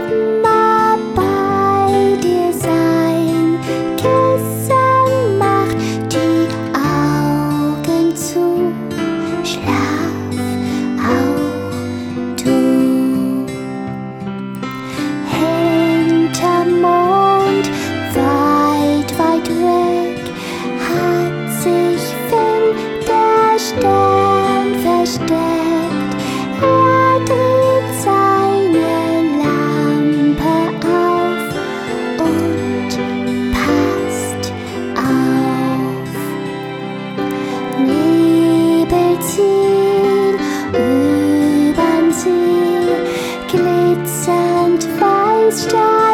immer bei dir sein. Kissen, mach die Augen zu, schlaf auch du. Hinterm Mond, weit, weit weg, hat sich Finn, der Stern, versteckt. Er dreht seine Lampe auf und passt auf. Nebel ziehen übern See, glitzernd weiß Sterne.